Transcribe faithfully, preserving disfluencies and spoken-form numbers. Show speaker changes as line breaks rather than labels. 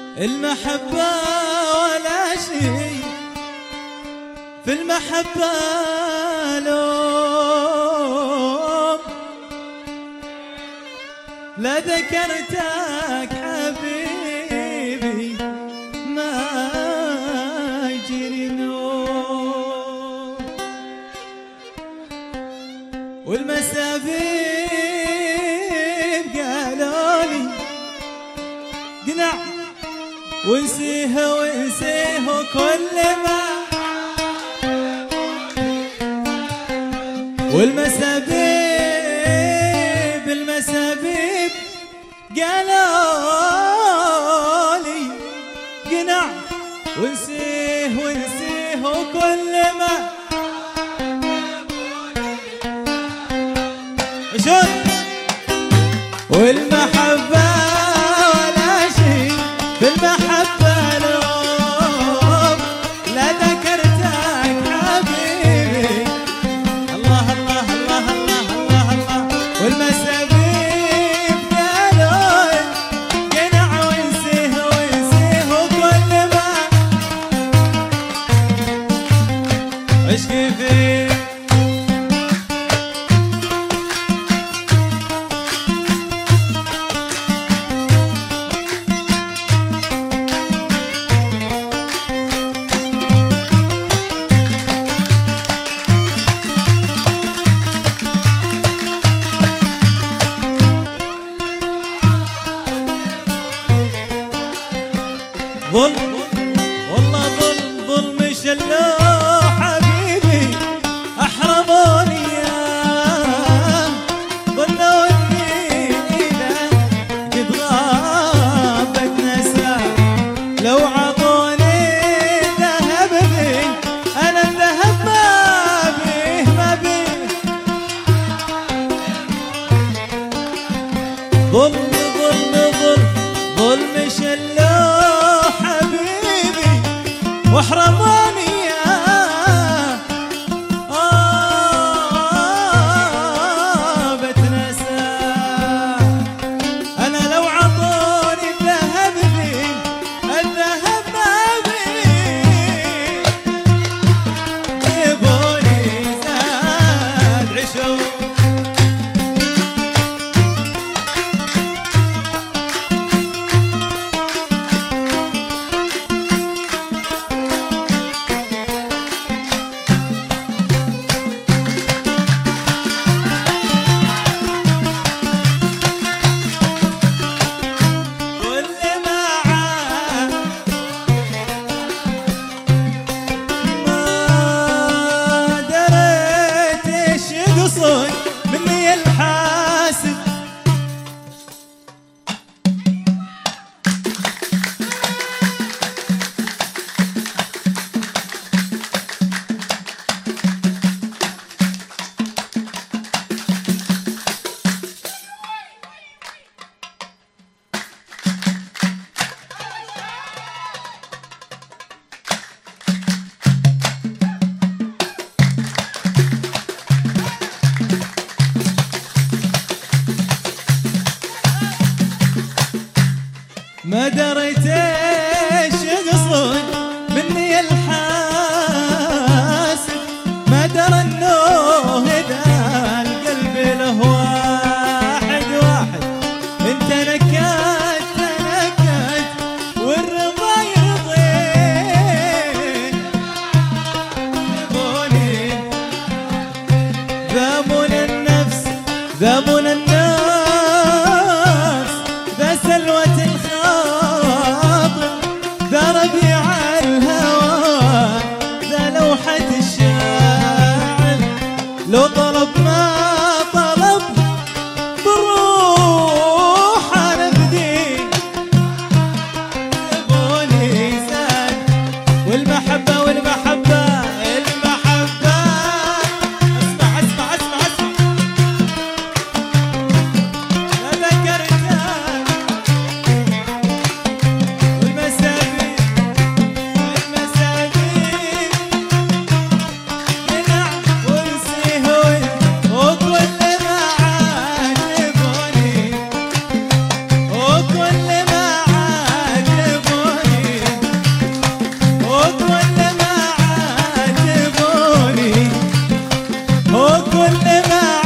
المحبة ولا شيء في المحبة لوم، لا ذكرتك حبيبي ما يجري نوم، والمسافير قالولي قنع ونسيه ونسيه كل ما، والمسابيب المسابيب قالولي قنع ونسيه ونسيه كل ما. شوف والمحبة ولا شيء في المحبة لوم، لا ذكرتك حبيبي الله الله الله الله الله الله، والمسابيب قالوا قنع ونسيه ونسيه كل ما عشقي فيه. ظلم والله ظلم ظلم شلو حبيبي احرموني اياه، ظنوا اني اذا قد غابت نساه لو عطوني ذهب بي انا الذهب ما بيه ما بيه. ظلم ظلم ظلم ظلم شلو واحرموني اياه، آه بتنساه انا لو عطوني الذهب بي الذهب ما بي، جيبوني زاد عشوق مني الحاسد. ما دريت ايش يقصد مني الحاسد، ما درى انه اذا القلب له واحد واحد، انت نكدت نكدت والرضا يرضين، ذابوني ذابون النفس ذابون النفس ذا سلوة الخاطر ذا ربيع الهوى ذا لوحة الشاعر، لو طلب ما طلب بالروح انا بدين، يبوني زاد والمحبة والمحبة المحبة. اسمع اسمع اسمع اسمع لا ذكرتك والمسابيب المسابيب قنع ونسيه وكل وكل ما